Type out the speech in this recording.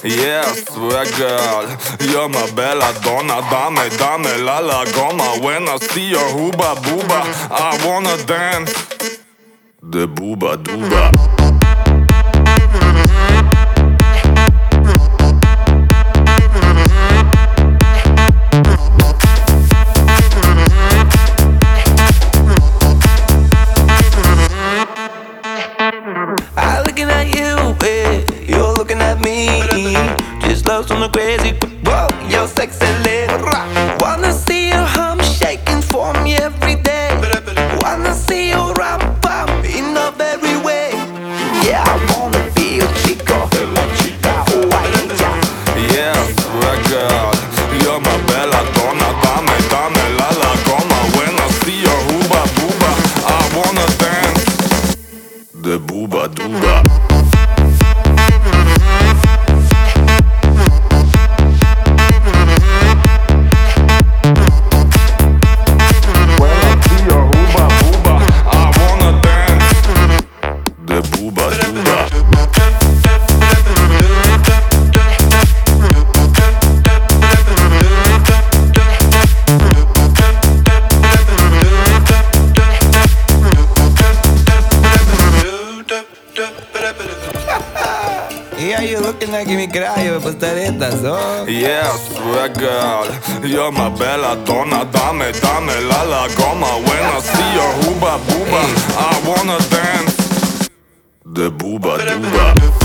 Yeah, swear girl, you're my bella donna. Dame, dame la goma. When I see your hooba booba, I wanna dance the booba dooba. I'm looking at you, you're looking at me. Just love's on the crazy, whoa, you're sexy little rock. Wanna see your hum shaking for me every day. Wanna see you ram pam in a very way. Yeah, I wanna be your chico, Hawaii. Yeah, swear girl, you're my bella donna. Dame, dame la goma. When I see your hooba booba, I wanna dance the booba dooba. Yeah, you looking like mi crayo, pastaretas, oh. Yeah, swear girl, you're my bella donna. Dame, dame la goma. When I see your hooba booba, I wanna dance the booba dooba.